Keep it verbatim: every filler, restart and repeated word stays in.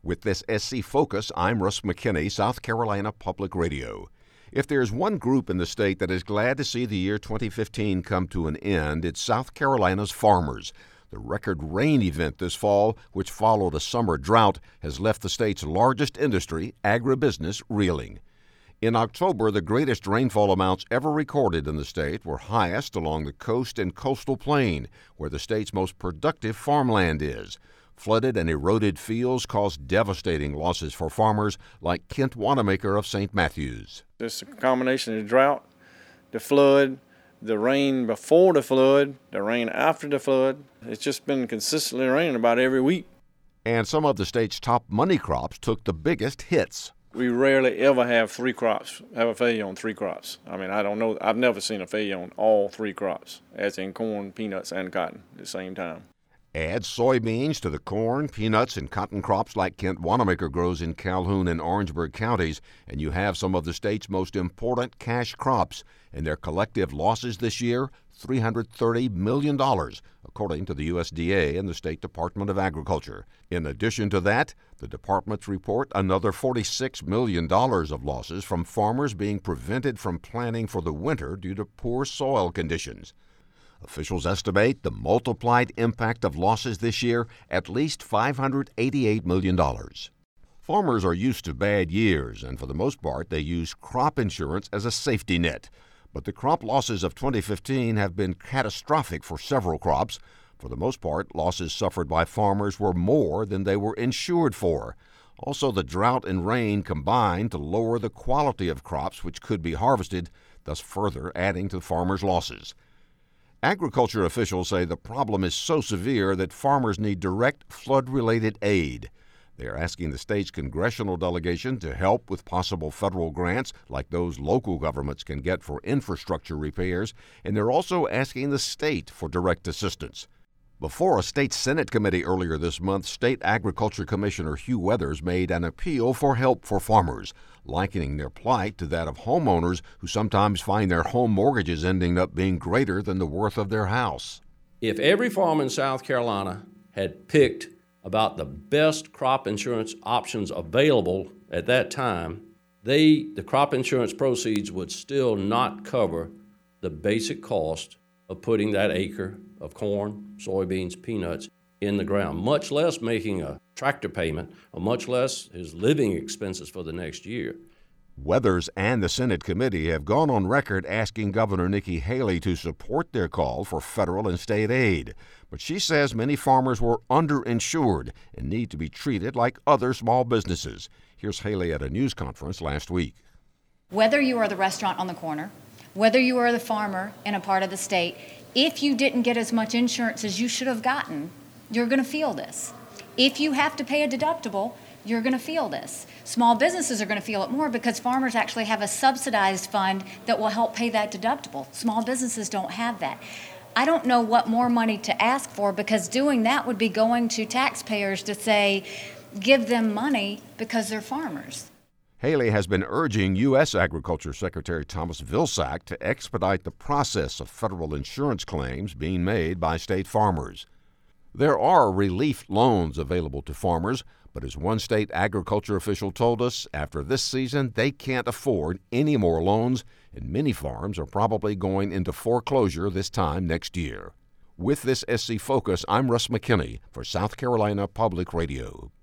With this S C Focus, I'm Russ McKinney, South Carolina Public Radio. If there's one group in the state that is glad to see the year twenty fifteen come to an end, it's South Carolina's farmers. The record rain event this fall, which followed a summer drought, has left the state's largest industry, agribusiness, reeling. In October, the greatest rainfall amounts ever recorded in the state were highest along the coast and coastal plain, where the state's most productive farmland is. Flooded and eroded fields caused devastating losses for farmers like Kent Wanamaker of Saint Matthews. It's a combination of the drought, the flood, the rain before the flood, the rain after the flood. It's just been consistently raining about every week. And some of the state's top money crops took the biggest hits. We rarely ever have three crops, have a failure on three crops. I mean, I don't know, I've never seen a failure on all three crops, as in corn, peanuts, and cotton at the same time. Add soybeans to the corn, peanuts, and cotton crops like Kent Wanamaker grows in Calhoun and Orangeburg counties, and you have some of the state's most important cash crops. And their collective losses this year, three hundred thirty million dollars, according to the U S D A and the State Department of Agriculture. In addition to that, the departments report another forty-six million dollars of losses from farmers being prevented from planting for the winter due to poor soil conditions. Officials estimate the multiplied impact of losses this year at least five hundred eighty-eight million dollars. Farmers are used to bad years, and for the most part, they use crop insurance as a safety net. But the crop losses of twenty fifteen have been catastrophic for several crops. For the most part, losses suffered by farmers were more than they were insured for. Also, the drought and rain combined to lower the quality of crops which could be harvested, thus further adding to farmers' losses. Agriculture officials say the problem is so severe that farmers need direct flood-related aid. They are asking the state's congressional delegation to help with possible federal grants like those local governments can get for infrastructure repairs, and they're also asking the state for direct assistance. Before a state Senate committee earlier this month, State Agriculture Commissioner Hugh Weathers made an appeal for help for farmers, likening their plight to that of homeowners who sometimes find their home mortgages ending up being greater than the worth of their house. If every farmer in South Carolina had picked about the best crop insurance options available at that time, they, the crop insurance proceeds would still not cover the basic cost of putting that acre of corn, soybeans, peanuts in the ground, much less making a tractor payment, or much less his living expenses for the next year. Weathers and the Senate committee have gone on record asking Governor Nikki Haley to support their call for federal and state aid. But she says many farmers were underinsured and need to be treated like other small businesses. Here's Haley at a news conference last week. Whether you are the restaurant on the corner, whether you are the farmer in a part of the state, if you didn't get as much insurance as you should have gotten, you're going to feel this. If you have to pay a deductible, you're going to feel this. Small businesses are going to feel it more because farmers actually have a subsidized fund that will help pay that deductible. Small businesses don't have that. I don't know what more money to ask for, because doing that would be going to taxpayers to say, give them money because they're farmers. Haley has been urging U S Agriculture Secretary Thomas Vilsack to expedite the process of federal insurance claims being made by state farmers. There are relief loans available to farmers, but as one state agriculture official told us, after this season, they can't afford any more loans, and many farms are probably going into foreclosure this time next year. With this S C Focus, I'm Russ McKinney for South Carolina Public Radio.